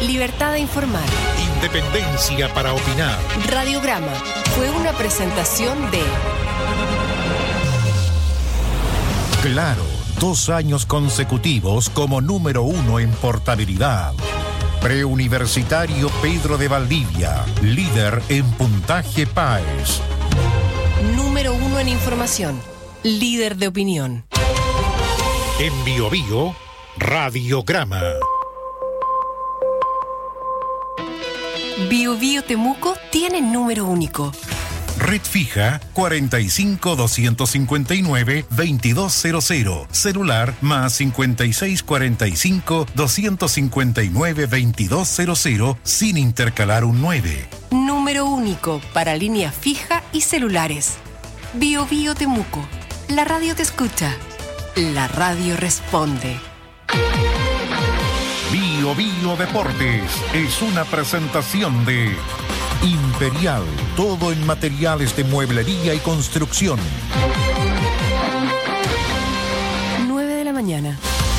Libertad de informar. Independencia para opinar. Radiograma fue una presentación de... Claro, 2 años consecutivos como número 1 en portabilidad. Preuniversitario Pedro de Valdivia, líder en puntaje PAES. Número 1 en información, líder de opinión. En Biobío, Radiograma. Biobío Temuco tiene número único. Red fija 45 259 2200. Celular más 56 45 259 2200 sin intercalar un 9. Número único para línea fija y celulares. Biobío Temuco. La radio te escucha. La radio responde. Biobío Deportes es una presentación de Imperial, todo en materiales de mueblería y construcción. 9 de la mañana.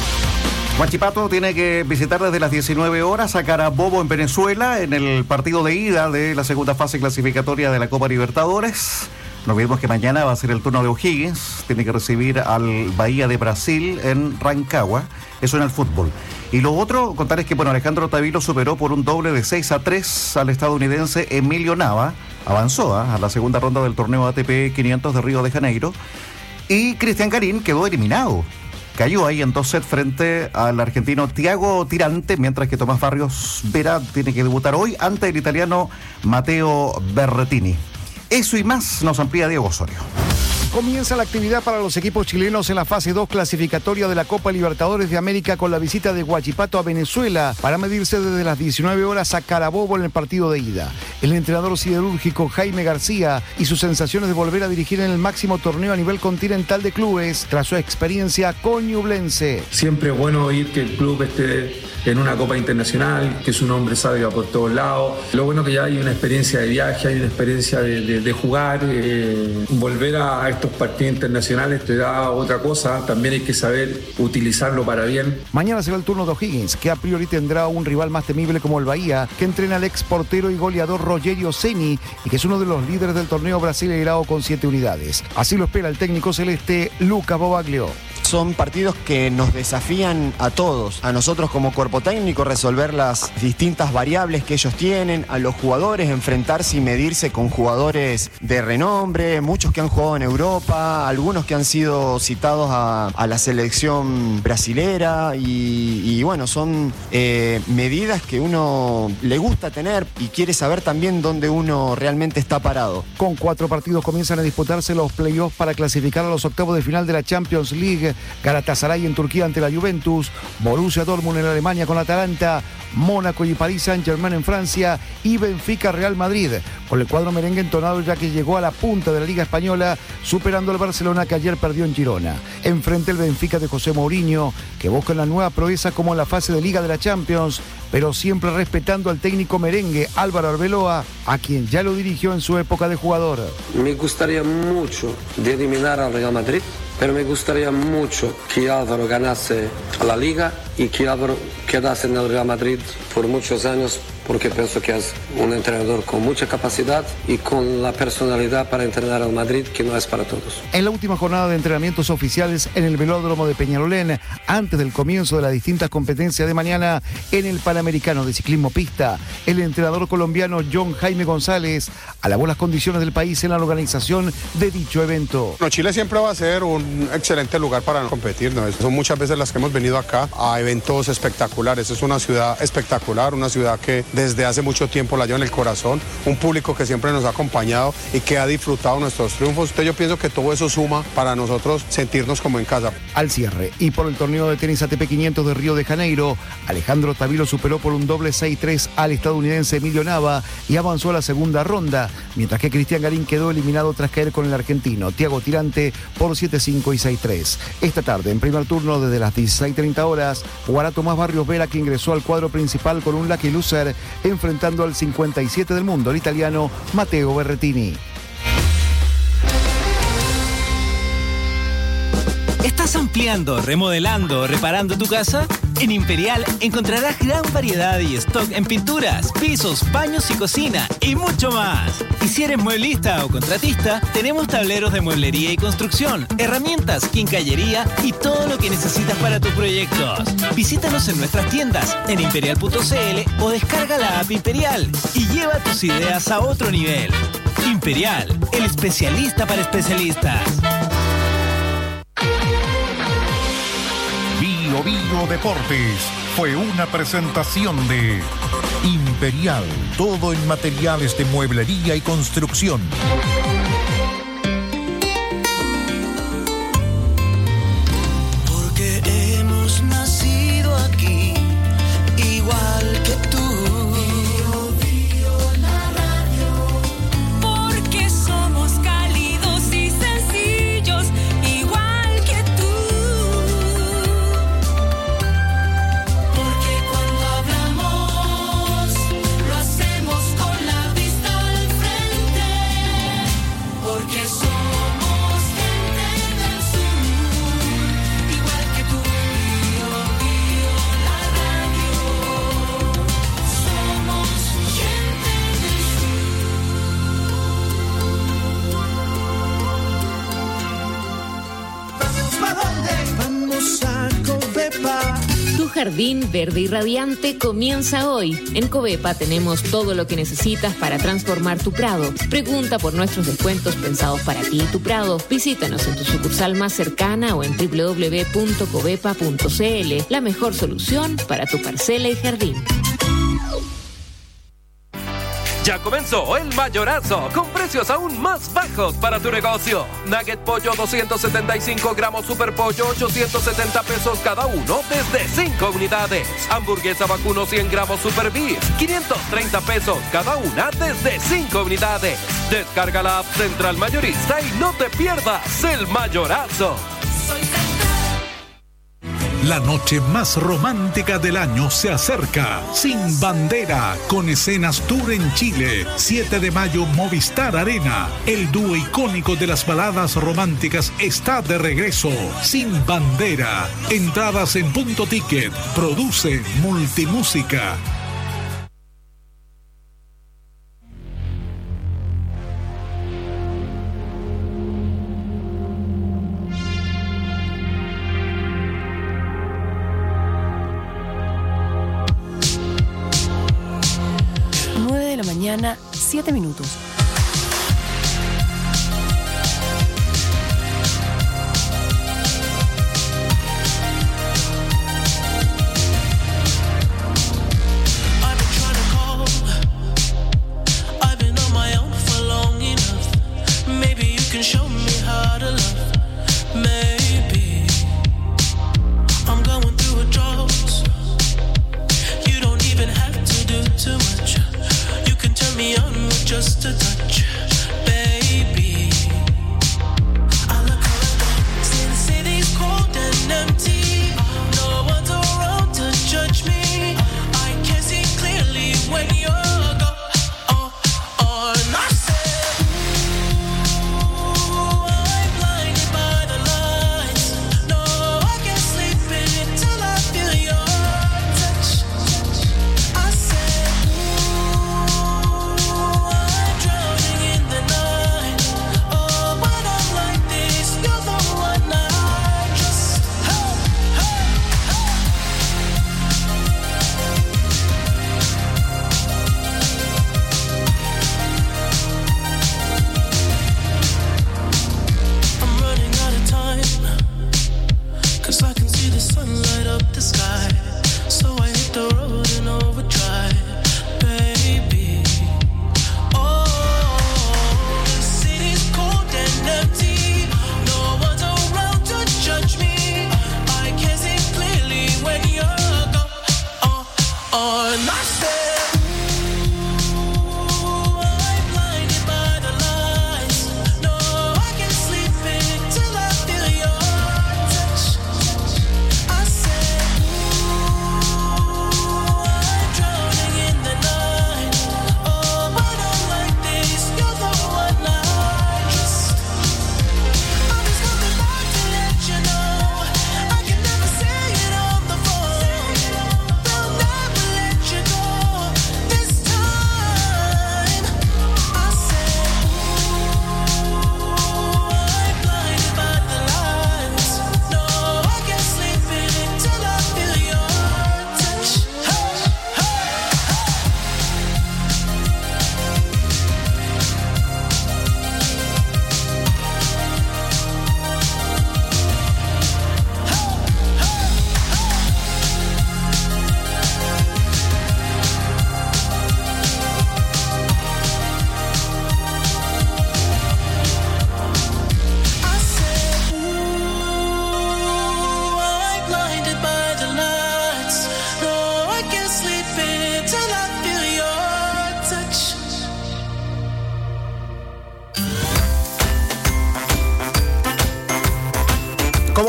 Huachipato tiene que visitar desde las 19 horas a Carabobo en Venezuela en el partido de ida de la segunda fase clasificatoria de la Copa Libertadores. No olvidemos que mañana va a ser el turno de O'Higgins, tiene que recibir al Bahía de Brasil en Rancagua, eso en el fútbol. Y lo otro, contarles que Alejandro Tavilo superó por un doble de 6-3 al estadounidense Emilio Nava, avanzó a la segunda ronda del torneo ATP 500 de Río de Janeiro, y Cristian Garín quedó eliminado. Cayó ahí en 2 sets frente al argentino Thiago Tirante, mientras que Tomás Barrios Vera tiene que debutar hoy ante el italiano Matteo Berrettini. Eso y más nos amplía Diego Osorio. Comienza la actividad para los equipos chilenos en la fase 2 clasificatoria de la Copa Libertadores de América con la visita de Huachipato a Venezuela para medirse desde las 19 horas a Carabobo en el partido de ida. El entrenador siderúrgico Jaime García y sus sensaciones de volver a dirigir en el máximo torneo a nivel continental de clubes tras su experiencia con Ñublense. Siempre es bueno oír que el club esté en una Copa Internacional, que su nombre salga por todos lados. Lo bueno que ya hay una experiencia de viaje, hay una experiencia de jugar, volver a estos partidos internacionales te da otra cosa, también hay que saber utilizarlo para bien. Mañana será el turno de O'Higgins, que a priori tendrá un rival más temible como el Bahía, que entrena al ex portero y goleador Rogerio Ceni y que es uno de los líderes del torneo brasileirao con 7 unidades. Así lo espera el técnico celeste Lucas Bobaglio. Son partidos que nos desafían a todos, a nosotros como cuerpo técnico, resolver las distintas variables que ellos tienen, a los jugadores enfrentarse y medirse con jugadores de renombre, muchos que han jugado en Europa, algunos que han sido citados a la selección brasilera y bueno, son medidas que uno le gusta tener y quiere saber también dónde uno realmente está parado. Con 4 partidos comienzan a disputarse los playoffs para clasificar a los octavos de final de la Champions League. Galatasaray en Turquía ante la Juventus, Borussia Dortmund en Alemania con Atalanta, Mónaco y París Saint-Germain en Francia y Benfica Real Madrid, con el cuadro merengue entonado ya que llegó a la punta de la Liga Española, superando al Barcelona que ayer perdió en Girona. Enfrente el Benfica de José Mourinho, que busca la nueva proeza como en la fase de Liga de la Champions, pero siempre respetando al técnico merengue Álvaro Arbeloa, a quien ya lo dirigió en su época de jugador. Me gustaría mucho de eliminar al Real Madrid, pero me gustaría mucho que Álvaro ganase a la Liga y que Álvaro quedase en el Real Madrid por muchos años, porque pienso que es un entrenador con mucha capacidad y con la personalidad para entrenar al Madrid, que no es para todos. En la última jornada de entrenamientos oficiales en el velódromo de Peñalolén, antes del comienzo de las distintas competencias de mañana en el Panamericano de Ciclismo Pista, el entrenador colombiano John Jaime González alabó las condiciones del país en la organización de dicho evento. Bueno, Chile siempre va a ser un excelente lugar para competir, ¿no? Son muchas veces las que hemos venido acá a eventos espectaculares. Es una ciudad espectacular, una ciudad que desde hace mucho tiempo la lleva en el corazón, un público que siempre nos ha acompañado y que ha disfrutado nuestros triunfos. Entonces yo pienso que todo eso suma para nosotros sentirnos como en casa. Al cierre y por el torneo de tenis ATP 500 de Río de Janeiro, Alejandro Tavilo superó por un doble 6-3 al estadounidense Emilio Nava y avanzó a la segunda ronda, mientras que Cristian Garín quedó eliminado tras caer con el argentino Thiago Tirante por 7-5 y 6-3. Esta tarde, en primer turno desde las 16:30 horas, jugará Tomás Barrios Vera, que ingresó al cuadro principal con un lucky loser, enfrentando al 57 del mundo, el italiano Matteo Berrettini. ¿Estás ampliando, remodelando o reparando tu casa? En Imperial encontrarás gran variedad y stock en pinturas, pisos, baños y cocina y mucho más. Y si eres mueblista o contratista, tenemos tableros de mueblería y construcción, herramientas, quincallería y todo lo que necesitas para tus proyectos. Visítanos en nuestras tiendas en imperial.cl o descarga la app Imperial y lleva tus ideas a otro nivel. Imperial, el especialista para especialistas. Bio Deportes fue una presentación de Imperial, todo en materiales de mueblería y construcción. Porque hemos nacido aquí, igual que tú. Porque somos cálidos y sencillos, igual que tú. Porque cuando hablamos, lo hacemos con la vista al frente. Porque somos gente del sur, igual que tú. Bio, bio, la radio. Somos gente del Vamos a Covepa. Tu jardín verde y radiante comienza hoy. En Covepa tenemos todo lo que necesitas para transformar tu prado. Pregunta por nuestros descuentos pensados para ti y tu prado. Visítanos en tu sucursal más cercana o en www.covepa.cl. La mejor solución para tu parcela y jardín. Ya comenzó el Mayorazo, con precios aún más bajos para tu negocio. Nugget pollo 275 gramos, super pollo 870 pesos cada uno desde 5 unidades. Hamburguesa vacuno 100 gramos super beef, 530 pesos cada una desde 5 unidades. Descarga la app Central Mayorista y no te pierdas el Mayorazo. La noche más romántica del año se acerca. Sin Bandera, con escenas tour en Chile. 7 de mayo, Movistar Arena. El dúo icónico de las baladas románticas está de regreso. Sin Bandera. Entradas en Punto Ticket. Produce Multimúsica. Mañana, 7 minutos. Just a touch, baby. I look around, see the city's cold and empty. No one's around to judge me. I can see clearly when you're gone. And I said, ooh, I'm blinded by the lights. No, I can't sleep until I feel your touch. I said, I can see the sun light up the sky, so I hit the road in overdrive, baby. Oh, the city's cold and empty. No one's around to judge me. I can see clearly when you're gone. And I said, you know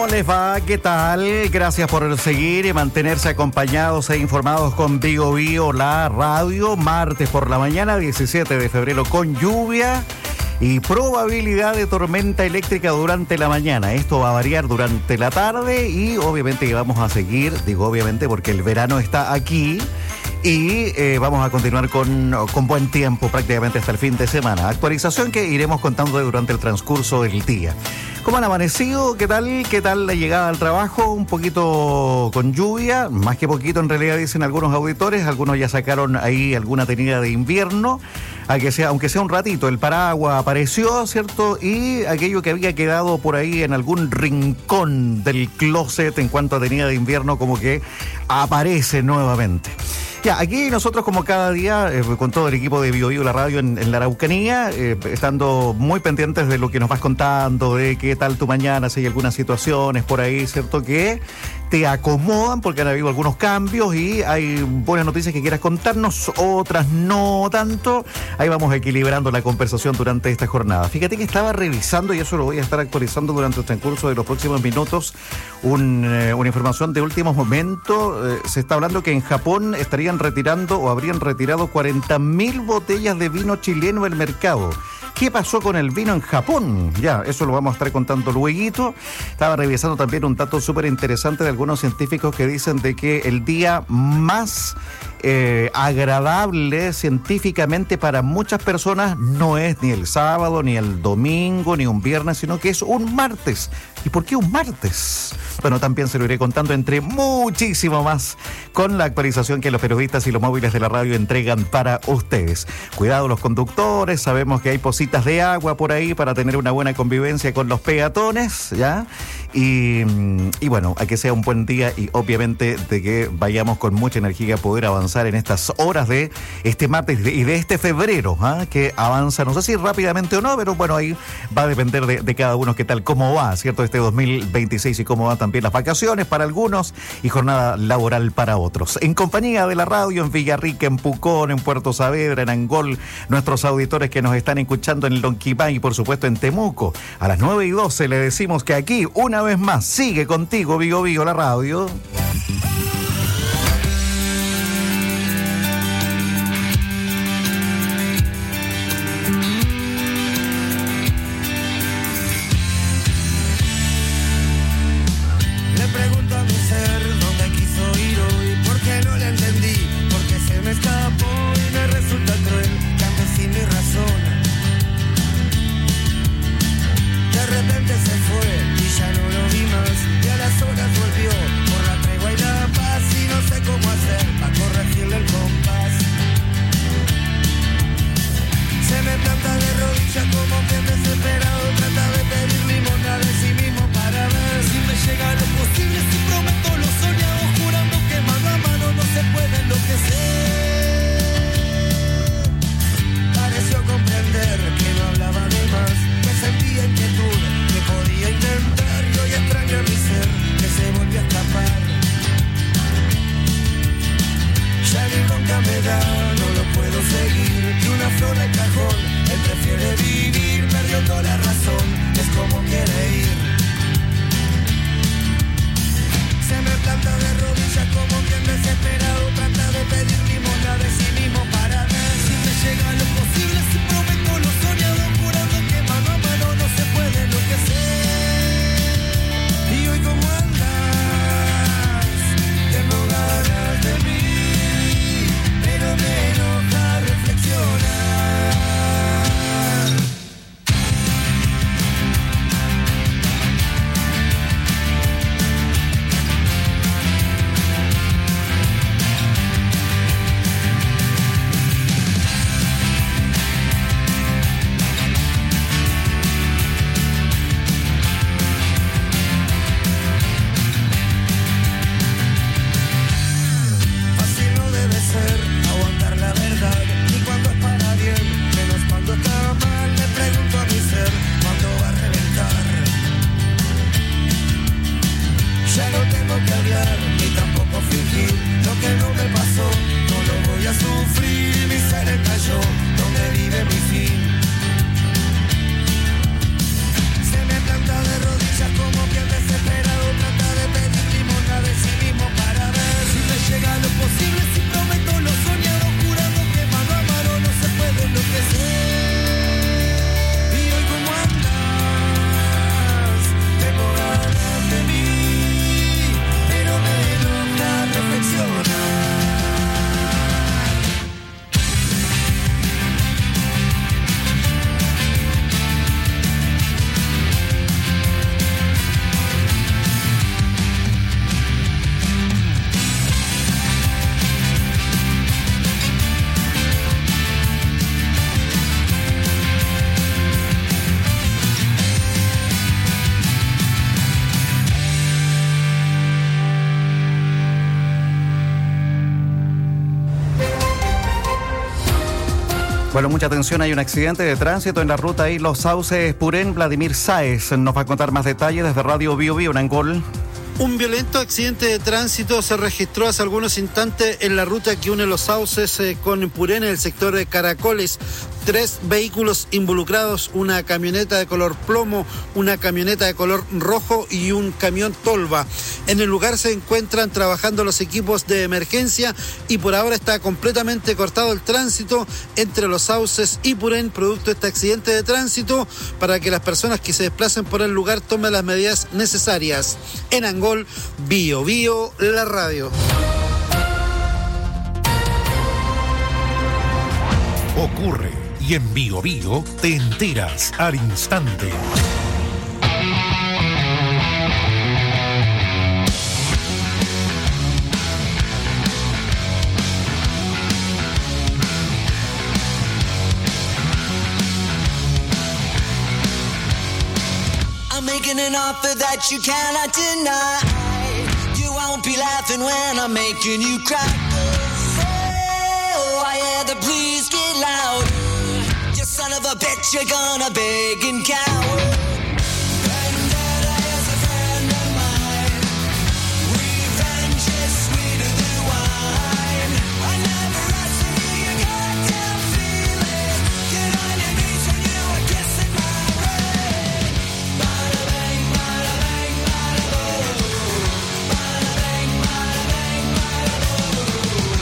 ¿Cómo les va? ¿Qué tal? Gracias por seguir y mantenerse acompañados e informados con Bio Bio, la radio. Martes por la mañana, 17 de febrero, con lluvia y probabilidad de tormenta eléctrica durante la mañana. Esto va a variar durante la tarde y obviamente que vamos a seguir, digo obviamente porque el verano está aquí. Y vamos a continuar con buen tiempo prácticamente hasta el fin de semana. Actualización que iremos contando durante el transcurso del día. ¿Cómo han amanecido? ¿Qué tal? ¿Qué tal la llegada al trabajo? Un poquito con lluvia, más que poquito en realidad dicen algunos auditores. Algunos ya sacaron ahí alguna tenida de invierno, aunque sea un ratito. El paraguas apareció, ¿cierto? Y aquello que había quedado por ahí en algún rincón del closet en cuanto a tenida de invierno como que aparece nuevamente. Ya, aquí nosotros como cada día, con todo el equipo de Bio Bio, la radio en la Araucanía, estando muy pendientes de lo que nos vas contando, de qué tal tu mañana, si hay algunas situaciones por ahí, ¿cierto? Que te acomodan porque han habido algunos cambios y hay buenas noticias que quieras contarnos, otras no tanto. Ahí vamos equilibrando la conversación durante esta jornada. Fíjate que estaba revisando, y eso lo voy a estar actualizando durante el transcurso de los próximos minutos, una información de últimos momentos. Se está hablando que en Japón estarían retirando o habrían retirado 40.000 botellas de vino chileno del mercado. ¿Qué pasó con el vino en Japón? Ya, eso lo vamos a estar contando lueguito. Estaba revisando también un dato súper interesante de algunos científicos que dicen de que el día más agradable científicamente para muchas personas no es ni el sábado, ni el domingo, ni un viernes, sino que es un martes. ¿Y por qué un martes? Bueno, también se lo iré contando entre muchísimo más con la actualización que los periodistas y los móviles de la radio entregan para ustedes. Cuidado los conductores, sabemos que hay pocitas de agua por ahí para tener una buena convivencia con los peatones, ¿ya? Y bueno, a que sea un buen día y obviamente de que vayamos con mucha energía a poder avanzar en estas horas de este martes y de este febrero, ¿eh? Que avanza, no sé si rápidamente o no, pero bueno, ahí va a depender de cada uno qué tal, cómo va, ¿cierto? Este 2026 y cómo van también las vacaciones para algunos y jornada laboral para otros. En compañía de la radio en Villarrica, en Pucón, en Puerto Saavedra, en Angol, nuestros auditores que nos están escuchando en Lonquimay y por supuesto en Temuco. A las 9:12 le decimos que aquí, una vez más, sigue contigo Bio Bio, la radio. Bueno, mucha atención, hay un accidente de tránsito en la ruta ahí Los Sauces Purén. Vladimir Sáez nos va a contar más detalles desde Radio Bio Bio en Angol. Un violento accidente de tránsito se registró hace algunos instantes en la ruta que une Los Sauces con Purén, en el sector de Caracoles. 3 vehículos involucrados, una camioneta de color plomo, una camioneta de color rojo y un camión tolva. En el lugar se encuentran trabajando los equipos de emergencia y por ahora está completamente cortado el tránsito entre Los Sauces y Purén, producto de este accidente de tránsito, para que las personas que se desplacen por el lugar tomen las medidas necesarias. En Angol, Bio Bio, la radio. Ocurre y en Bio Bio te enteras al instante. I'm making an offer that you cannot deny. You won't be laughing when I'm making you cry. Oh, I hear the please get louder. You son of a bitch, you're gonna beg and cower. Vendetta is a friend of mine. Revenge is sweeter than wine. I never asked to hear your goddamn feeling. Get on your knees when you are kissing my ring. Bada bang, bada bang, bada boom. Bada bang, bada bang, bada boom.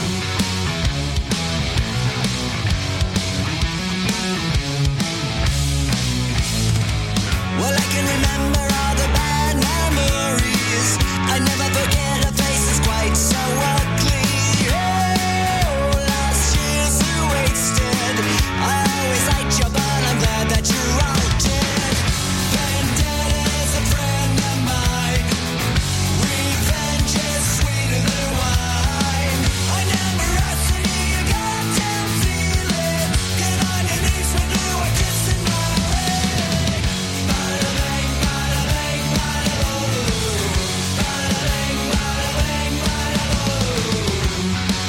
Well, I can remember all the bad memories. I never forget a face that's quite so ugly. Oh, last year's were wasted. I always liked you, but I'm glad that you're all dead. Vendetta is a friend of mine. Revenge is sweeter than wine. I never asked to hear your goddamn feeling. Get on your knees when you are kissing my ring. Bada bang, bada bang, bada boom. Bada bang, bada bang, bada boom.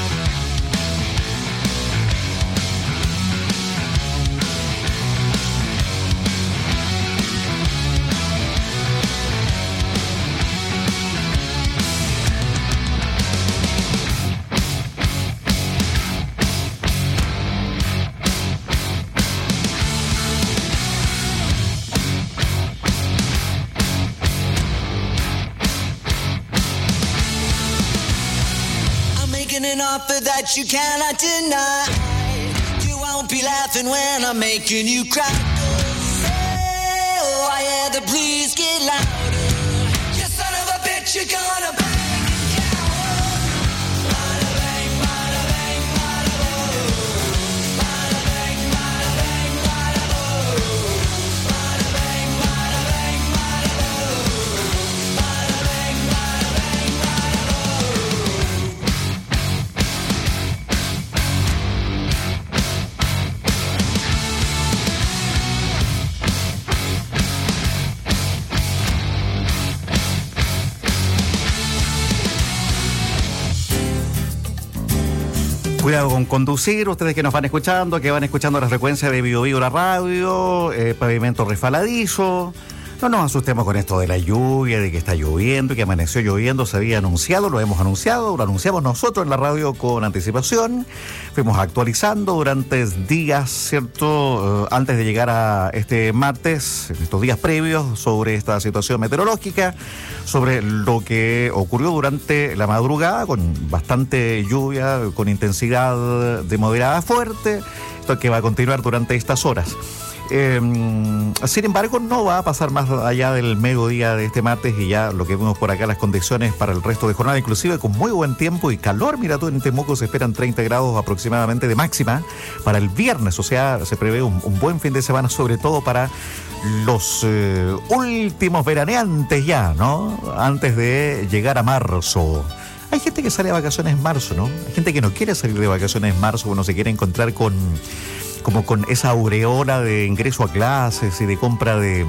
I'm making an offer that you cannot deny. You won't be laughing when I'm making you cry. Oh, I hear the please get louder. You son of a bitch, you're gonna bang and cower. Bada bang, bada bang, bada boom. Bada bang, bada bang, bada boom. Bada bang, bada bang, bada boom. Bada bang, bada bang, bada boom. Cuidado con conducir, ustedes que nos van escuchando, que van escuchando la frecuencia de Bio Bio la radio, pavimento resbaladizo. No nos asustemos con esto de la lluvia, de que está lloviendo, que amaneció lloviendo, se había anunciado, lo hemos anunciado, lo anunciamos nosotros en la radio con anticipación. Fuimos actualizando durante días, ¿cierto? Antes de llegar a este martes, en estos días previos, sobre esta situación meteorológica, sobre lo que ocurrió durante la madrugada, con bastante lluvia, con intensidad de moderada a fuerte, esto que va a continuar durante estas horas. Sin embargo, no va a pasar más allá del mediodía de este martes y ya lo que vemos por acá, las condiciones para el resto de jornada, inclusive con muy buen tiempo y calor. Mira tú, en Temuco se esperan 30 grados aproximadamente de máxima para el viernes, o sea, se prevé un buen fin de semana, sobre todo para los últimos veraneantes ya, ¿no? Antes de llegar a marzo. Hay gente que sale de vacaciones en marzo, ¿no? Hay gente que no quiere salir de vacaciones en marzo, uno se quiere encontrar con como con esa aureola de ingreso a clases y de compra de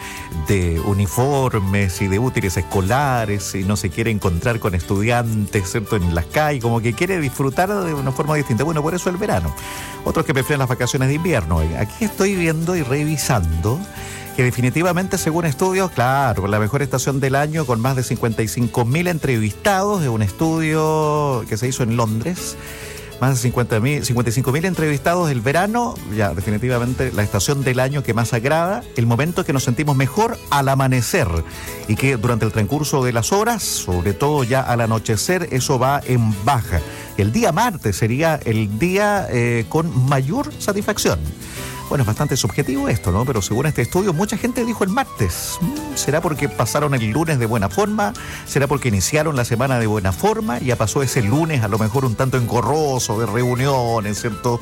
uniformes y de útiles escolares, y no se quiere encontrar con estudiantes, ¿cierto?, en las calles, como que quiere disfrutar de una forma distinta. Bueno, por eso el verano. Otros que prefieren las vacaciones de invierno. Aquí estoy viendo y revisando que definitivamente, según estudios, claro, la mejor estación del año, con más de 55.000 entrevistados, de un estudio que se hizo en Londres. Más de 55.000 entrevistados el verano, ya definitivamente la estación del año que más agrada, el momento que nos sentimos mejor al amanecer, y que durante el transcurso de las horas, sobre todo ya al anochecer, eso va en baja. El día martes sería el día con mayor satisfacción. Bueno, es bastante subjetivo esto, ¿no? Pero según este estudio, mucha gente dijo el martes. ¿Será porque pasaron el lunes de buena forma? ¿Será porque iniciaron la semana de buena forma? Ya pasó ese lunes a lo mejor un tanto engorroso de reuniones, ¿cierto?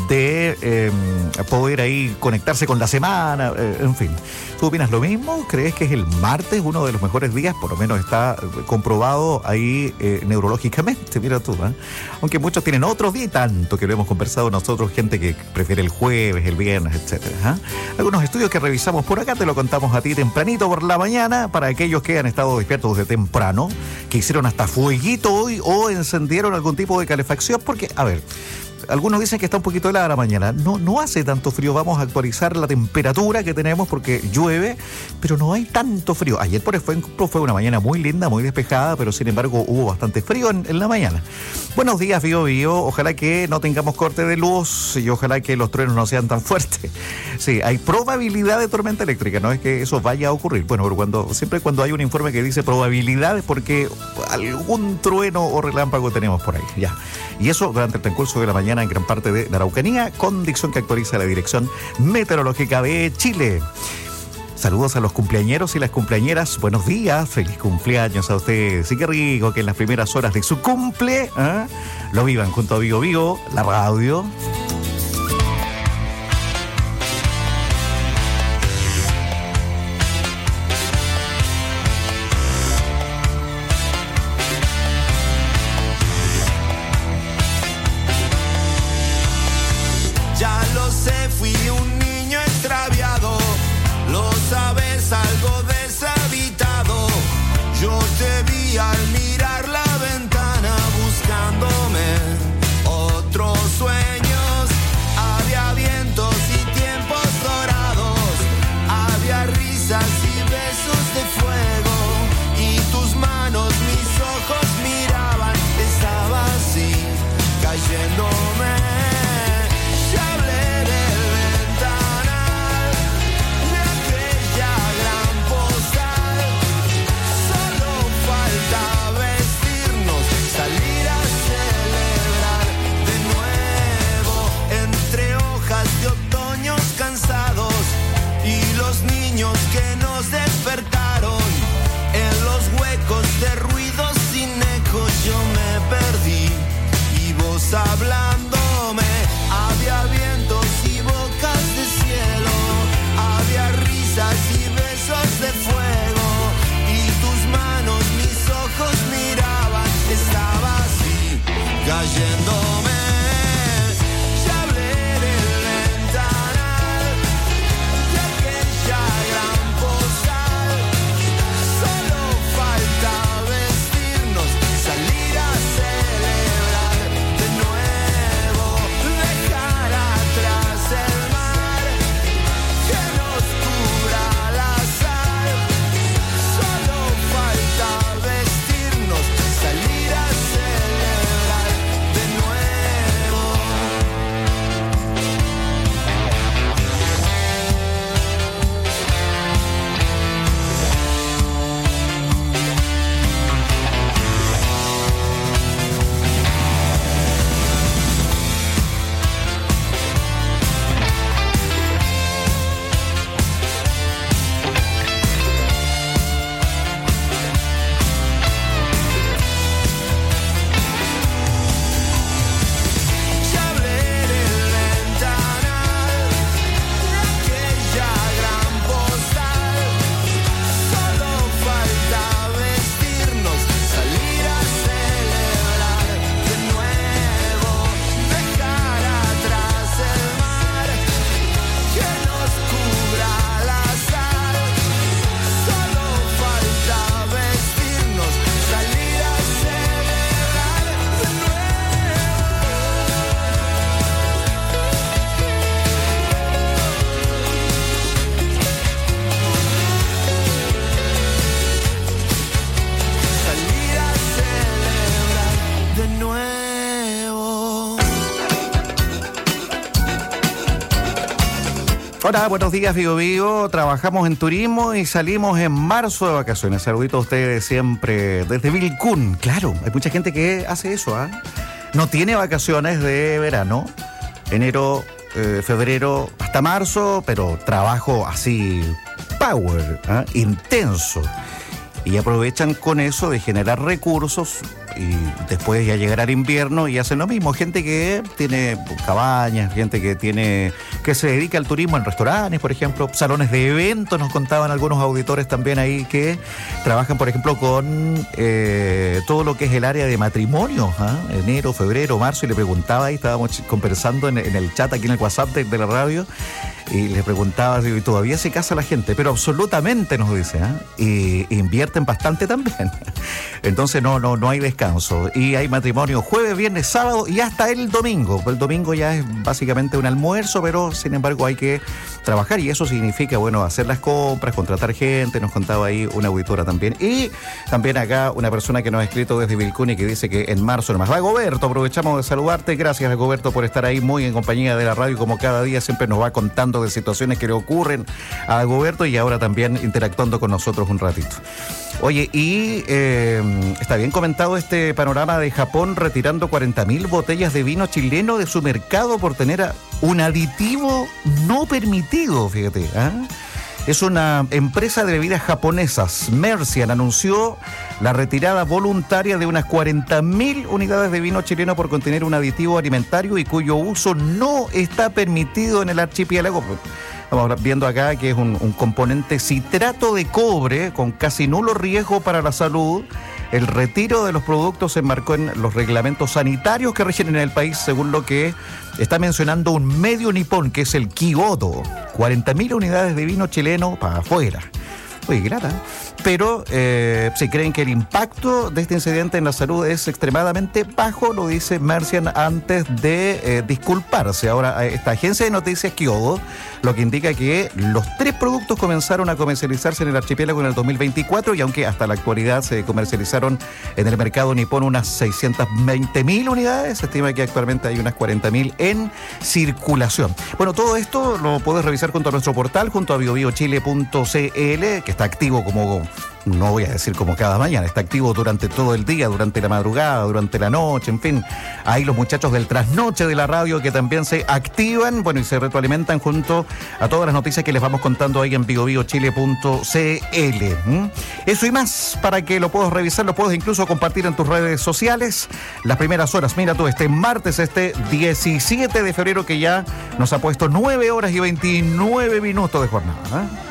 De poder ahí conectarse con la semana, en fin. ¿Tú opinas lo mismo? ¿Crees que es el martes uno de los mejores días? Por lo menos está comprobado ahí neurológicamente, mira tú, ¿eh? Aunque muchos tienen otros días, tanto que lo hemos conversado nosotros, gente que prefiere el jueves, el viernes, etcétera. Algunos estudios que revisamos por acá, te lo contamos a ti tempranito por la mañana, para aquellos que han estado despiertos desde temprano, que hicieron hasta fueguito hoy o encendieron algún tipo de calefacción, porque, a ver, algunos dicen que está un poquito helada la mañana. No hace tanto frío. Vamos a actualizar la temperatura que tenemos porque llueve, pero no hay tanto frío. Ayer, por ejemplo, fue una mañana muy linda, muy despejada, pero sin embargo hubo bastante frío en la mañana. Buenos días, Bío Bío. Ojalá que no tengamos corte de luz y ojalá que los truenos no sean tan fuertes. Sí, hay probabilidad de tormenta eléctrica. No es que eso vaya a ocurrir. Bueno, pero siempre cuando hay un informe que dice probabilidad es porque algún trueno o relámpago tenemos por ahí. Ya. Y eso durante el transcurso de la mañana en gran parte de la Araucanía, condición que actualiza la Dirección Meteorológica de Chile. Saludos a los cumpleañeros y las cumpleañeras. Buenos días, feliz cumpleaños a ustedes. Y qué rico que en las primeras horas de su cumple lo vivan junto a Vigo Vigo, la radio. Algo deshabitado, yo te vi al mirar la ventana buscándome otros sueños. Había vientos y tiempos dorados, había risas y besos de fuego, y tus manos mis ojos miraban, estaba así cayéndome. Que nos despertaron en los huecos de ruidos sin eco, yo me perdí y vos hablándome. Había vientos y bocas de cielo, había risas y besos de fuego, y tus manos mis ojos miraban, estaba así cayéndome. Salir a celebrar de nuevo. Hola, buenos días, Vigo Vigo. Trabajamos en turismo y salimos en marzo de vacaciones. Saludito a ustedes siempre desde Vilcún. Claro, hay mucha gente que hace eso, ¿ah? No tiene vacaciones de verano, enero, febrero hasta marzo, pero trabajo así, power, ¿ah? Intenso. Y aprovechan con eso de generar recursos y después ya llegará el invierno y hacen lo mismo. Gente que tiene cabañas, gente que se dedica al turismo en restaurantes, por ejemplo, salones de eventos, nos contaban algunos auditores también ahí que trabajan, por ejemplo, con todo lo que es el área de matrimonio, ¿ah? Enero, febrero, marzo, y le preguntaba ahí, estábamos conversando en el chat aquí en el WhatsApp de la radio, y les preguntaba si todavía se casa la gente, pero absolutamente nos dice, ¿eh? Y invierten bastante también. Entonces no hay descanso. Y hay matrimonio jueves, viernes, sábado y hasta el domingo. El domingo ya es básicamente un almuerzo, pero sin embargo hay que trabajar y eso significa, bueno, hacer las compras, contratar gente. Nos contaba ahí una auditora también. Y también acá una persona que nos ha escrito desde Vilcún y que dice que en marzo nomás. Dagoberto, aprovechamos de saludarte. Gracias, Dagoberto, por estar ahí muy en compañía de la radio, como cada día siempre nos va contando de situaciones que le ocurren a Dagoberto y ahora también interactuando con nosotros un ratito. Oye, y está bien comentado este panorama de Japón retirando 40.000 botellas de vino chileno de su mercado por tener un aditivo no permitido, fíjate, ¿eh? Es una empresa de bebidas japonesas, Mercian, anunció la retirada voluntaria de unas 40.000 unidades de vino chileno por contener un aditivo alimentario y cuyo uso no está permitido en el archipiélago. Estamos viendo acá que es un componente citrato de cobre con casi nulo riesgo para la salud. El retiro de los productos se enmarcó en los reglamentos sanitarios que rigen en el país, según lo que está mencionando un medio nipón, que es el Kyodo. 40.000 unidades de vino chileno para afuera. Oye, grata. Pero si creen que el impacto de este incidente en la salud es extremadamente bajo, lo dice Mercian antes de disculparse. Ahora, esta agencia de noticias Kyodo, lo que indica que los 3 productos comenzaron a comercializarse en el archipiélago en el 2024 y aunque hasta la actualidad se comercializaron en el mercado nipón unas 620.000 unidades, se estima que actualmente hay unas 40.000 en circulación. Bueno, todo esto lo puedes revisar junto a nuestro portal, junto a biobiochile.cl, que está activo no voy a decir como cada mañana, está activo durante todo el día, durante la madrugada, durante la noche, en fin. Hay los muchachos del trasnoche de la radio que también se activan, bueno, y se retroalimentan junto a todas las noticias que les vamos contando ahí en biobiochile.cl. Eso y más, para que lo puedas revisar, lo puedes incluso compartir en tus redes sociales. Las primeras horas, mira tú, este martes, 17 de febrero, que ya nos ha puesto 9 horas y 29 minutos de jornada, ¿eh?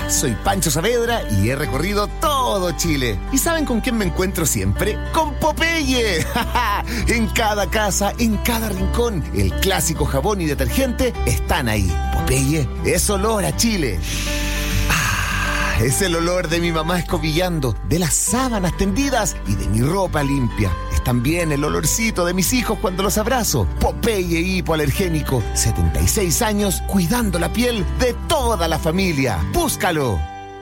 Soy Pancho Saavedra y he recorrido todo Chile. ¿Y saben con quién me encuentro siempre? ¡Con Popeye! En cada casa, en cada rincón, el clásico jabón y detergente están ahí. Popeye es olor a Chile. Es el olor de mi mamá escobillando, de las sábanas tendidas y de mi ropa limpia. Es también el olorcito de mis hijos cuando los abrazo. Popeye hipoalergénico, 76 años cuidando la piel de toda la familia. ¡Búscalo!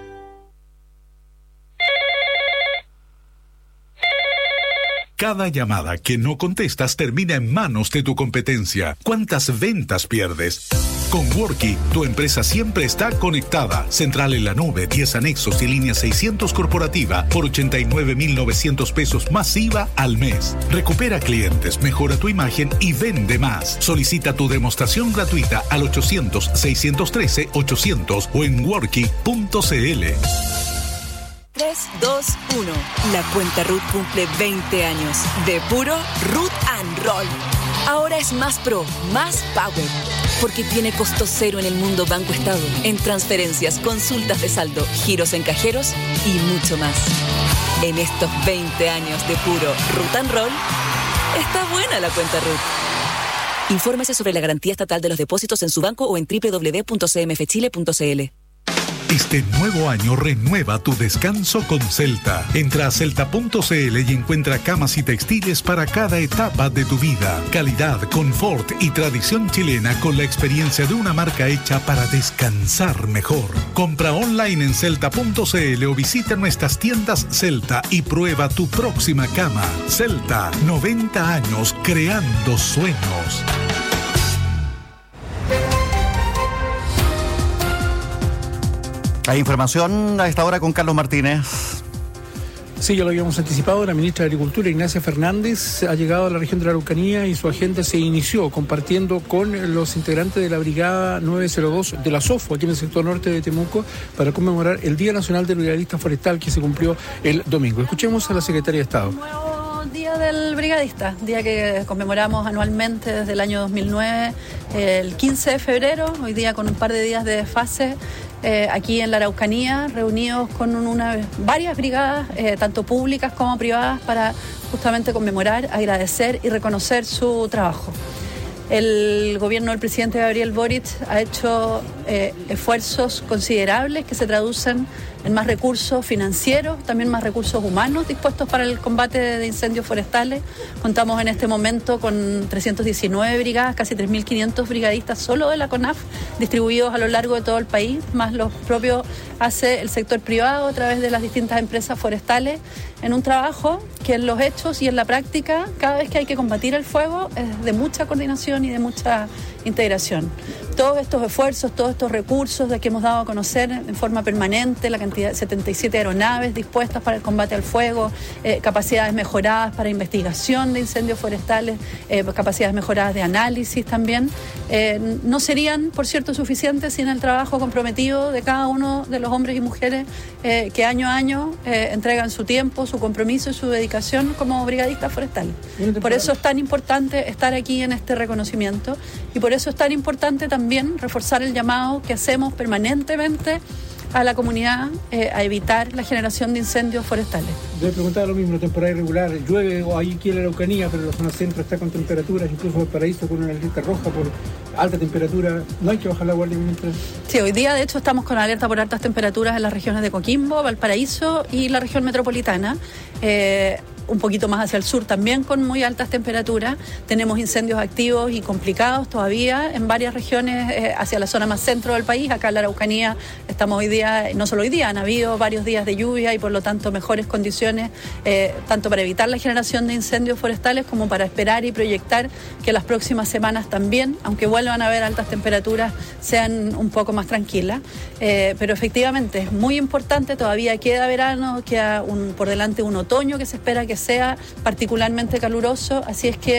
Cada llamada que no contestas termina en manos de tu competencia. ¿Cuántas ventas pierdes? Con Worky, tu empresa siempre está conectada. Central en la nube, 10 anexos y línea 600 corporativa por 89.900 pesos más IVA al mes. Recupera clientes, mejora tu imagen y vende más. Solicita tu demostración gratuita al 800-613-800 o en worky.cl. 3, 2, 1. La cuenta RUT cumple 20 años. De puro Root and Roll. Ahora es más pro, más power. Porque tiene costo cero en el mundo Banco Estado. En transferencias, consultas de saldo, giros en cajeros y mucho más. En estos 20 años de puro Root and Roll, está buena la cuenta RUT. Infórmese sobre la garantía estatal de los depósitos en su banco o en www.cmfchile.cl. Este nuevo año renueva tu descanso con Celta. Entra a celta.cl y encuentra camas y textiles para cada etapa de tu vida. Calidad, confort y tradición chilena con la experiencia de una marca hecha para descansar mejor. Compra online en celta.cl o visita nuestras tiendas Celta y prueba tu próxima cama. Celta, 90 años creando sueños. Hay información a esta hora con Carlos Martínez. Sí, ya lo habíamos anticipado. La ministra de Agricultura, Ignacia Fernández, ha llegado a la región de la Araucanía y su agenda se inició compartiendo con los integrantes de la Brigada 902 de la SOFO, aquí en el sector norte de Temuco, para conmemorar el Día Nacional del Brigadista Forestal que se cumplió el domingo. Escuchemos a la Secretaria de Estado. Día del Brigadista, día que conmemoramos anualmente desde el año 2009, el 15 de febrero, hoy día con un par de días de desfase, aquí en la Araucanía, reunidos con varias brigadas, tanto públicas como privadas, para justamente conmemorar, agradecer y reconocer su trabajo. El gobierno del presidente Gabriel Boric ha hecho esfuerzos considerables que se traducen en más recursos financieros, también más recursos humanos dispuestos para el combate de incendios forestales. Contamos en este momento con 319 brigadas, casi 3.500 brigadistas solo de la CONAF, distribuidos a lo largo de todo el país, más los propios hace el sector privado a través de las distintas empresas forestales, en un trabajo que en los hechos y en la práctica, cada vez que hay que combatir el fuego, es de mucha coordinación y de mucha integración. Todos estos esfuerzos, todos estos recursos de que hemos dado a conocer en forma permanente, la cantidad de 77 aeronaves dispuestas para el combate al fuego, capacidades mejoradas para investigación de incendios forestales, capacidades mejoradas de análisis también, no serían, por cierto, suficientes sin el trabajo comprometido de cada uno de los hombres y mujeres que año a año entregan su tiempo, su compromiso y su dedicación como brigadistas forestales. Por eso es tan importante estar aquí en este reconocimiento y por eso es tan importante también reforzar el llamado que hacemos permanentemente a la comunidad a evitar la generación de incendios forestales. Yo he preguntado lo mismo, temporada irregular, llueve o hay aquí en la Araucanía, pero la zona centro está con temperaturas, incluso el Paraíso con una alerta roja por alta temperatura. ¿No hay que bajar la guardia, ministra? Sí, hoy día de hecho estamos con alerta por altas temperaturas en las regiones de Coquimbo, Valparaíso y la región metropolitana. Un poquito más hacia el sur también con muy altas temperaturas. Tenemos incendios activos y complicados todavía en varias regiones hacia la zona más centro del país. Acá en la Araucanía estamos hoy día, no solo hoy día, han habido varios días de lluvia y por lo tanto mejores condiciones tanto para evitar la generación de incendios forestales como para esperar y proyectar que las próximas semanas también, aunque vuelvan a haber altas temperaturas, sean un poco más tranquilas. Pero efectivamente es muy importante, todavía queda verano, queda por delante un otoño que se espera que sea particularmente caluroso, así es que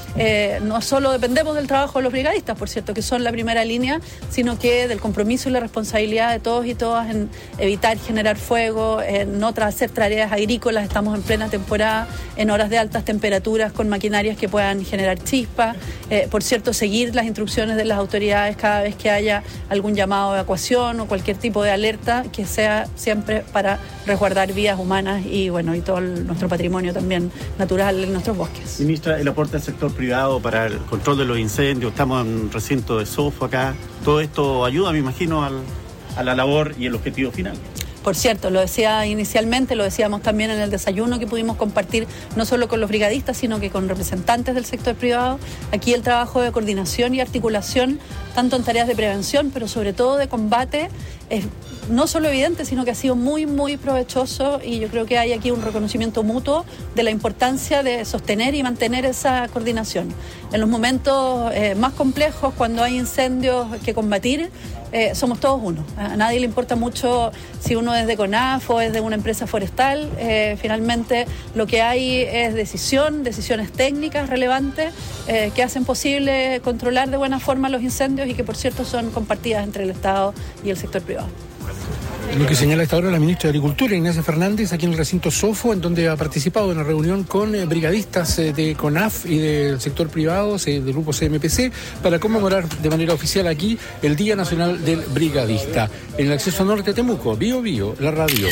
no solo dependemos del trabajo de los brigadistas, por cierto, que son la primera línea, sino que del compromiso y la responsabilidad de todos y todas en evitar generar fuego, en no hacer tareas agrícolas. Estamos en plena temporada, en horas de altas temperaturas, con maquinarias que puedan generar chispas. Por cierto, seguir las instrucciones de las autoridades cada vez que haya algún llamado de evacuación o cualquier tipo de alerta, que sea siempre para resguardar vidas humanas y todo nuestro patrimonio también natural en nuestros bosques. Ministra, el aporte del sector privado para el control de los incendios, estamos en un recinto de SOFO acá, todo esto ayuda, me imagino, a la labor y el objetivo final. Por cierto, lo decía inicialmente, lo decíamos también en el desayuno que pudimos compartir no solo con los brigadistas, sino que con representantes del sector privado. Aquí el trabajo de coordinación y articulación, tanto en tareas de prevención, pero sobre todo de combate, es no solo evidente, sino que ha sido muy, muy provechoso, y yo creo que hay aquí un reconocimiento mutuo de la importancia de sostener y mantener esa coordinación. En los momentos más complejos, cuando hay incendios que combatir, somos todos uno. A nadie le importa mucho si uno es de CONAF o es de una empresa forestal. Finalmente lo que hay es decisiones técnicas relevantes que hacen posible controlar de buena forma los incendios y que, por cierto, son compartidas entre el Estado y el sector privado. Lo que señala esta hora la ministra de Agricultura, Ignacia Fernández, aquí en el recinto SOFO, en donde ha participado en una reunión con brigadistas de CONAF y del sector privado, del grupo CMPC, para conmemorar de manera oficial aquí el Día Nacional del Brigadista. En el acceso norte de Temuco, Bio Bio, la radio.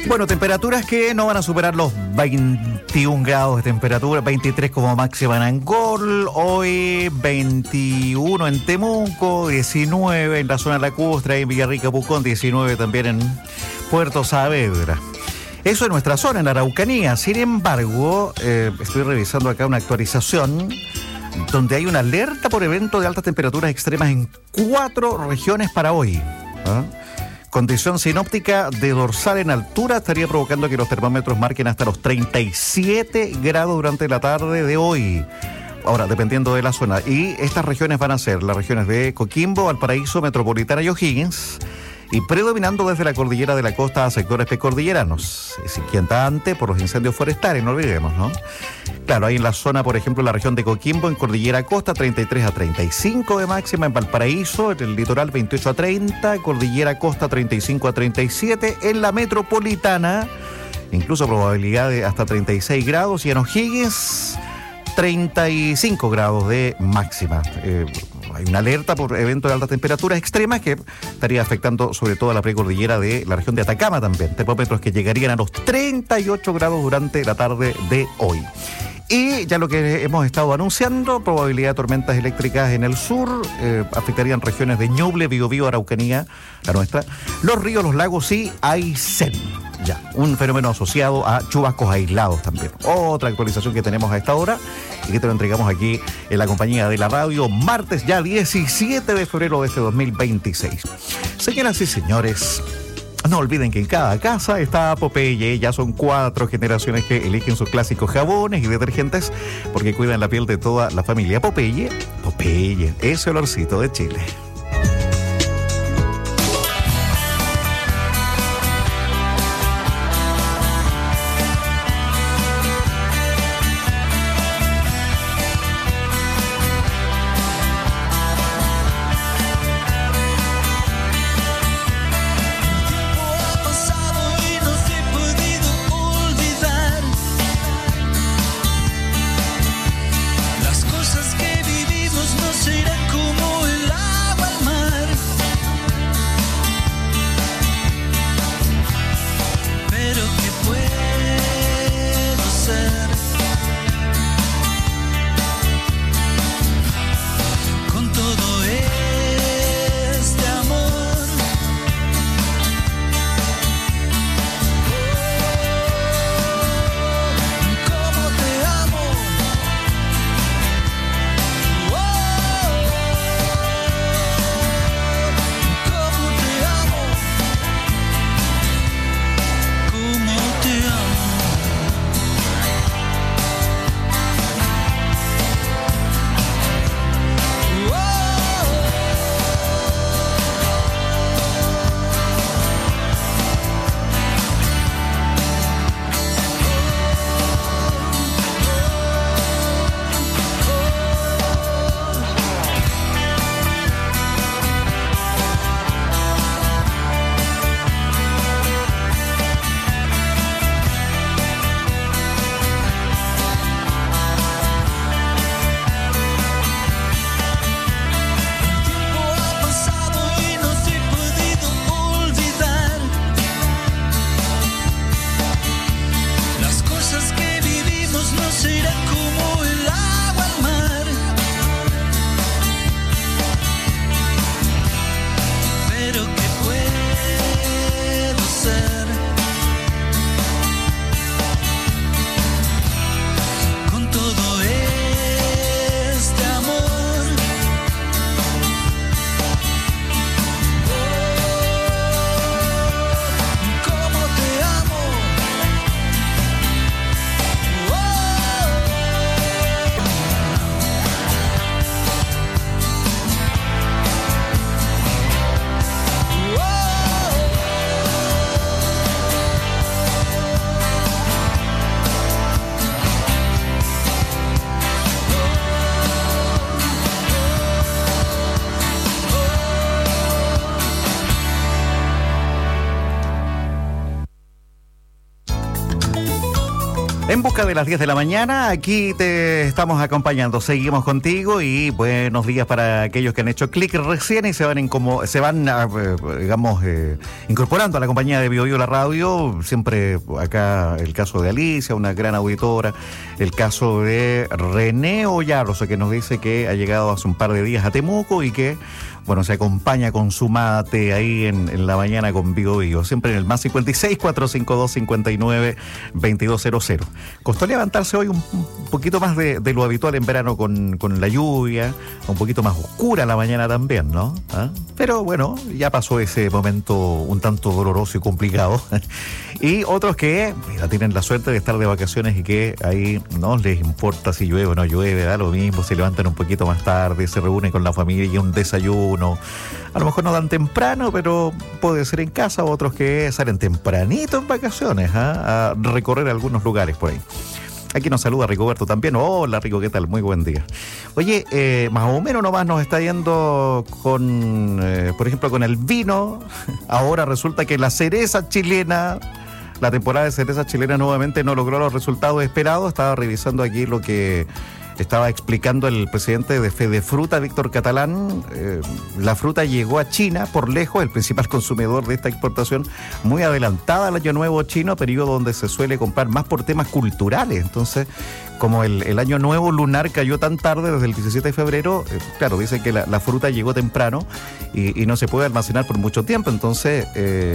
Bueno, temperaturas que no van a superar los 21 grados de temperatura, 23 como máxima en Angol, hoy 21 en Temuco, 19 en la zona lacustre, en Villarrica, Pucón, 19 también en Puerto Saavedra. Eso es nuestra zona, en la Araucanía. Sin embargo, estoy revisando acá una actualización donde hay una alerta por evento de altas temperaturas extremas en 4 regiones para hoy. Condición sinóptica de dorsal en altura estaría provocando que los termómetros marquen hasta los 37 grados durante la tarde de hoy. Ahora, dependiendo de la zona. Y estas regiones van a ser las regiones de Coquimbo, Valparaíso, Metropolitana y O'Higgins. Y predominando desde la cordillera de la costa a sectores precordilleranos. Es inquietante por los incendios forestales, no olvidemos, ¿no? Claro, hay en la zona, por ejemplo, la región de Coquimbo, en cordillera costa, 33 a 35 de máxima. En Valparaíso, en el litoral, 28 a 30. Cordillera costa, 35 a 37. En la metropolitana, incluso probabilidad de hasta 36 grados. Y en O'Higgins, 35 grados de máxima. Hay una alerta por eventos de altas temperaturas extremas que estaría afectando sobre todo a la precordillera de la región de Atacama también. Termómetros que llegarían a los 38 grados durante la tarde de hoy. Y ya lo que hemos estado anunciando, probabilidad de tormentas eléctricas en el sur, afectarían regiones de Ñuble, Biobío, Araucanía, la nuestra, los ríos, los lagos y Aysén. Ya, un fenómeno asociado a chubascos aislados también. Otra actualización que tenemos a esta hora y que te lo entregamos aquí en la compañía de la radio, martes ya 17 de febrero de este 2026. Señoras y señores, no olviden que en cada casa está Popeye. Ya son 4 generaciones que eligen sus clásicos jabones y detergentes porque cuidan la piel de toda la familia. Popeye, Popeye, ese olorcito de Chile. Las cosas que vivimos no serán como el agua. En busca de las 10 de la mañana, aquí te estamos acompañando, seguimos contigo y buenos días para aquellos que han hecho clic recién y se van incorporando a la compañía de Bio Bio La Radio. Siempre acá el caso de Alicia, una gran auditora, el caso de René Ollarro, que nos dice que ha llegado hace un par de días a Temuco y que se acompaña con su mate ahí en la mañana con Bio Bio, siempre en el más 56 452 59 2200. Costó levantarse hoy un poquito más de lo habitual en verano con la lluvia, un poquito más oscura la mañana también, ¿no? Pero bueno, ya pasó ese momento un tanto doloroso y complicado. Y otros que tienen la suerte de estar de vacaciones y que ahí no les importa si llueve o no llueve, da lo mismo, se levantan un poquito más tarde, se reúnen con la familia y un desayuno. A lo mejor no dan temprano, pero puede ser en casa, otros que salen tempranito en vacaciones a recorrer algunos lugares por ahí. Aquí nos saluda Rigoberto también. Hola Rico, ¿qué tal? Muy buen día. Oye, más o menos nomás nos está yendo con, por ejemplo, con el vino. Ahora resulta que la cereza chilena, la temporada de cereza chilena nuevamente no logró los resultados esperados. Estaba revisando aquí lo que estaba explicando el presidente de Fedefruta, Víctor Catalán. La fruta llegó a China por lejos, el principal consumidor de esta exportación, muy adelantada al Año Nuevo chino, periodo donde se suele comprar más por temas culturales. Entonces, como el Año Nuevo lunar cayó tan tarde, desde el 17 de febrero, claro, dicen que la fruta llegó temprano y no se puede almacenar por mucho tiempo. Entonces,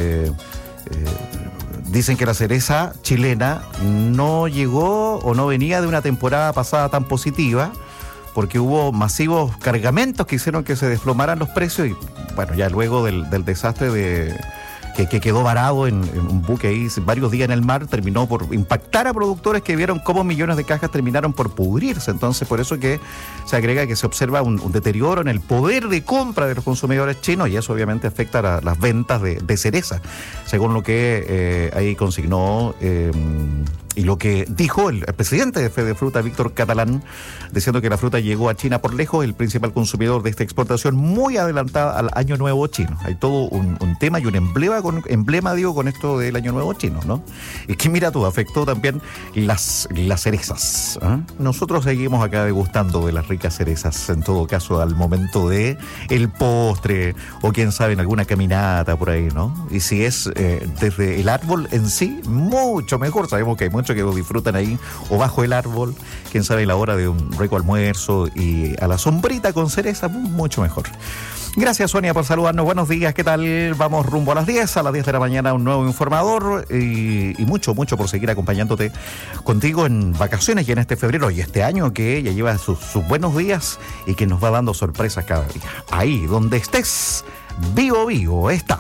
dicen que la cereza chilena no llegó o no venía de una temporada pasada tan positiva, porque hubo masivos cargamentos que hicieron que se desplomaran los precios y bueno, ya luego del desastre que quedó varado en un buque ahí varios días en el mar, terminó por impactar a productores que vieron cómo millones de cajas terminaron por pudrirse. Entonces, por eso que se agrega que se observa un deterioro en el poder de compra de los consumidores chinos y eso obviamente afecta a las ventas de cereza, según lo que ahí consignó y lo que dijo el presidente de Fedefruta, Víctor Catalán, diciendo que la fruta llegó a China por lejos, el principal consumidor de esta exportación, muy adelantada al Año Nuevo chino. Hay todo un tema y un emblema con esto del Año Nuevo chino, ¿no? Y que mira tú, afectó también las cerezas. Nosotros seguimos acá degustando de las ricas cerezas, en todo caso, al momento de el postre, o quién sabe, en alguna caminata por ahí, ¿no? Y si es desde el árbol en sí, mucho mejor. Sabemos que hay muchos que lo disfrutan ahí, o bajo el árbol, quién sabe, la hora de un rico almuerzo y a la sombrita con cereza, mucho mejor. Gracias, Sonia, por saludarnos. Buenos días, ¿qué tal? Vamos rumbo a las 10 de la mañana, un nuevo informador y mucho por seguir acompañándote contigo en vacaciones y en este febrero y este año que ya lleva sus buenos días y que nos va dando sorpresas cada día. Ahí donde estés, Bio Bio está.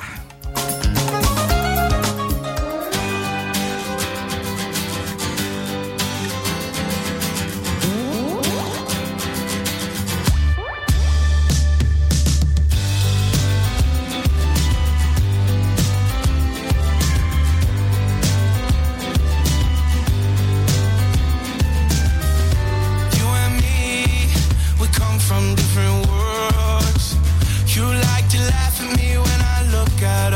From different worlds, you like to laugh at me when I look at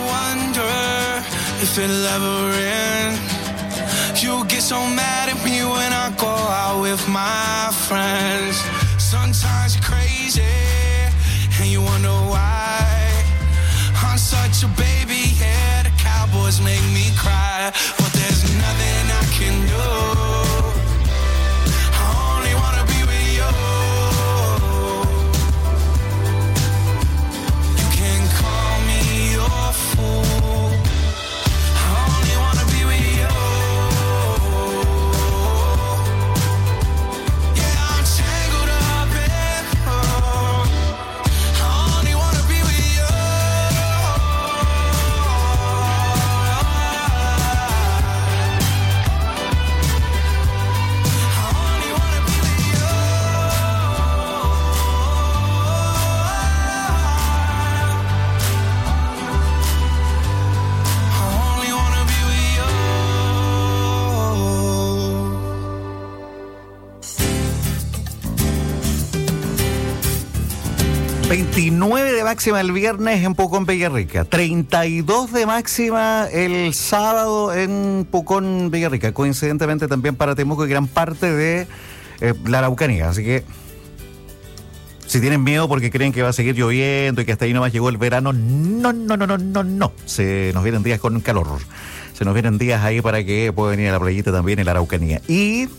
wonder if it'll ever end. You get so mad at me when I go out with my friends. Sometimes you're crazy and you wonder why. I'm such a baby, yeah, the Cowboys make me cry. But there's nothing I can do. I only wanna be with you. You can call me your fool. I only wanna be with you. Yeah, I'm tangled up in you. I only wanna be with you. I only wanna be with you. 29 de máxima el viernes en Pucón, Villarrica. 32 de máxima el sábado en Pucón, Villarrica. Coincidentemente también para Temuco y gran parte de la Araucanía. Así que si tienen miedo porque creen que va a seguir lloviendo y que hasta ahí nomás llegó el verano, no. Se nos vienen días con calor. Se nos vienen días ahí para que pueda venir a la playita también en la Araucanía. Y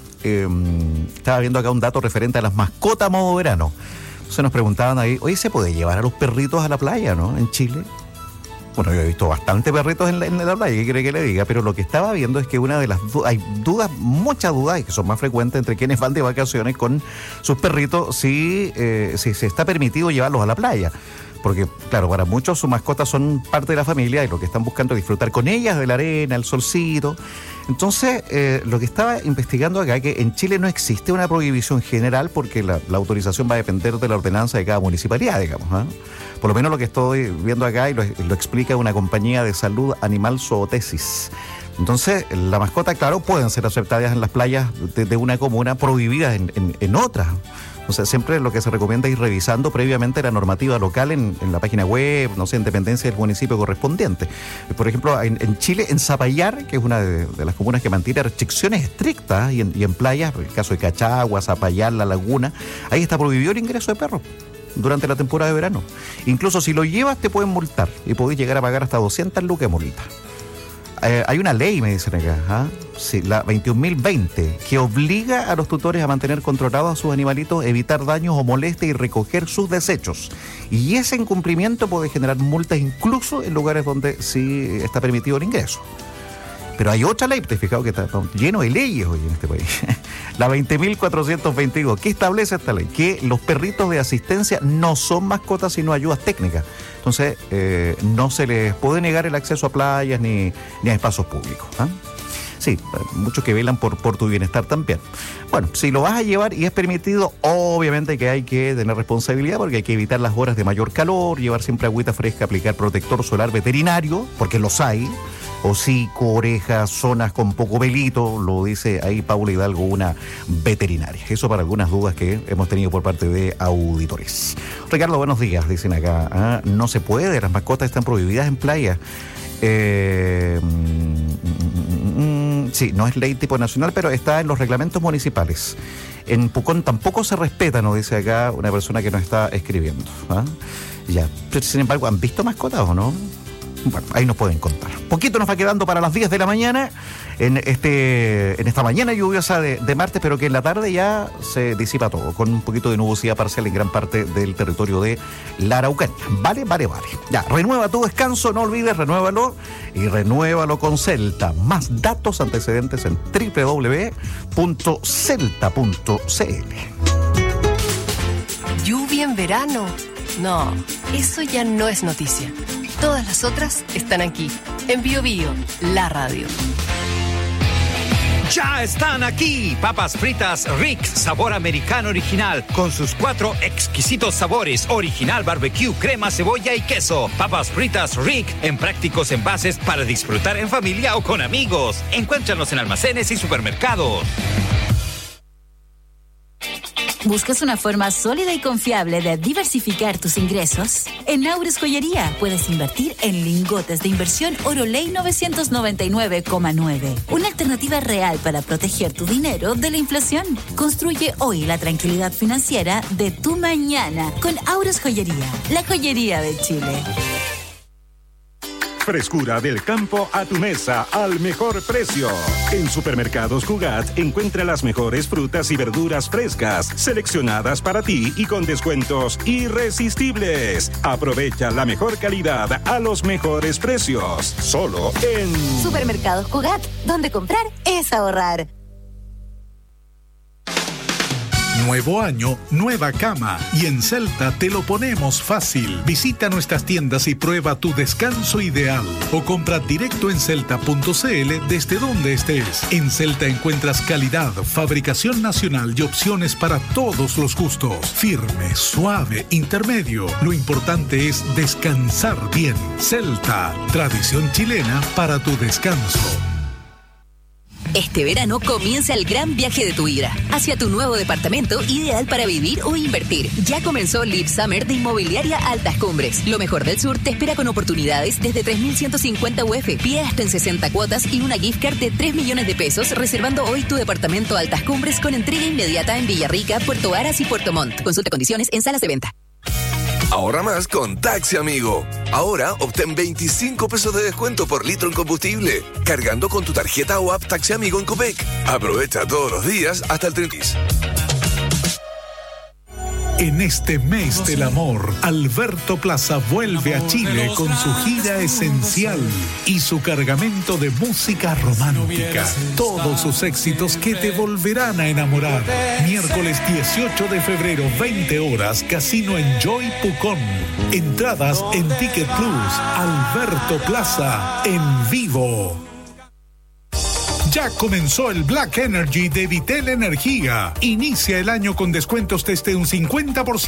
estaba viendo acá un dato referente a las mascotas modo verano. Se nos preguntaban ahí, oye, ¿se puede llevar a los perritos a la playa, no? En Chile. Bueno, yo he visto bastante perritos en la playa, ¿qué quiere que le diga? Pero lo que estaba viendo es que una de las hay dudas, muchas dudas, y que son más frecuentes entre quienes van de vacaciones con sus perritos, si se está permitido llevarlos a la playa. Porque, claro, para muchos sus mascotas son parte de la familia y lo que están buscando es disfrutar con ellas de la arena, el solcito. Entonces, lo que estaba investigando acá es que en Chile no existe una prohibición general porque la autorización va a depender de la ordenanza de cada municipalidad, digamos, ¿eh? Por lo menos lo que estoy viendo acá y lo explica una compañía de salud animal Zootesis. Entonces, la mascota, claro, pueden ser aceptadas en las playas de una comuna, prohibidas en otras. O sea, siempre lo que se recomienda es ir revisando previamente la normativa local en la página web, no sé, en dependencia del municipio correspondiente. Por ejemplo, en Chile, en Zapallar, que es una de las comunas que mantiene restricciones estrictas, y en playas, el caso de Cachagua, Zapallar, La Laguna, ahí está prohibido el ingreso de perros durante la temporada de verano. Incluso si lo llevas te pueden multar y podés llegar a pagar hasta 200 lucas de multa. Hay una ley, me dicen acá, sí, la 21.020, que obliga a los tutores a mantener controlados a sus animalitos, evitar daños o molestias y recoger sus desechos. Y ese incumplimiento puede generar multas incluso en lugares donde sí está permitido el ingreso. Pero hay otra ley, te has fijado que está lleno de leyes hoy en este país. La 20.422, ¿qué establece esta ley? Que los perritos de asistencia no son mascotas sino ayudas técnicas. Entonces, no se les puede negar el acceso a playas ni a espacios públicos. Sí, muchos que velan por tu bienestar también. Bueno, si lo vas a llevar y es permitido, obviamente que hay que tener responsabilidad porque hay que evitar las horas de mayor calor, llevar siempre agüita fresca, aplicar protector solar veterinario, porque los hay, hocico, orejas, zonas con poco pelito, lo dice ahí Paula Hidalgo, una veterinaria. Eso para algunas dudas que hemos tenido por parte de auditores. Ricardo, buenos días, dicen acá. No se puede, las mascotas están prohibidas en playa. Sí, no es ley tipo nacional, pero está en los reglamentos municipales. En Pucón tampoco se respeta, nos dice acá una persona que nos está escribiendo. Ya, pero, sin embargo, ¿han visto mascotas o no? Bueno, ahí nos pueden contar. Poquito nos va quedando para las 10 de la mañana, en esta mañana lluviosa de martes, pero que en la tarde ya se disipa todo, con un poquito de nubosidad parcial en gran parte del territorio de la Araucanía. Vale. Ya, renueva tu descanso, no olvides, renuévalo y renuévalo con Celta. Más datos, antecedentes en www.celta.cl. Lluvia en verano. No, eso ya no es noticia. Todas las otras están aquí, en Bio Bio, la radio. Ya están aquí, papas fritas Rick, sabor americano original, con sus 4 exquisitos sabores, original, barbecue, crema, cebolla y queso. Papas fritas Rick, en prácticos envases para disfrutar en familia o con amigos. Encuéntranos en almacenes y supermercados. ¿Buscas una forma sólida y confiable de diversificar tus ingresos? En Auris Joyería puedes invertir en lingotes de inversión Oro Ley 999,9. Una alternativa real para proteger tu dinero de la inflación. Construye hoy la tranquilidad financiera de tu mañana con Auris Joyería, la joyería de Chile. Frescura del campo a tu mesa al mejor precio. En Supermercados Cugat encuentra las mejores frutas y verduras frescas, seleccionadas para ti y con descuentos irresistibles. Aprovecha la mejor calidad a los mejores precios. Solo en Supermercados Cugat, donde comprar es ahorrar. Nuevo año, nueva cama. Y en Celta te lo ponemos fácil. Visita nuestras tiendas y prueba tu descanso ideal. O compra directo en celta.cl desde donde estés. En Celta encuentras calidad, fabricación nacional y opciones para todos los gustos. Firme, suave, intermedio. Lo importante es descansar bien. Celta, tradición chilena para tu descanso. Este verano comienza el gran viaje de tu vida hacia tu nuevo departamento ideal para vivir o invertir. Ya comenzó Live Summer de Inmobiliaria Altas Cumbres. Lo mejor del sur te espera con oportunidades desde 3.150 UF. Pide hasta en 60 cuotas y una gift card de 3 millones de pesos reservando hoy tu departamento Altas Cumbres con entrega inmediata en Villarrica, Puerto Varas y Puerto Montt. Consulta condiciones en salas de venta. Ahorra más con Taxi Amigo. Ahora obtén 25 pesos de descuento por litro en combustible, cargando con tu tarjeta o app Taxi Amigo en Copec. Aprovecha todos los días hasta el 30. En este mes del amor, Alberto Plaza vuelve a Chile con su gira esencial y su cargamento de música romántica. Todos sus éxitos que te volverán a enamorar. Miércoles 18 de febrero, 20 horas, Casino Enjoy Pucón. Entradas en Ticket Plus. Alberto Plaza en vivo. Ya comenzó el Black Energy de Vitel Energía. Inicia el año con descuentos desde un 50%.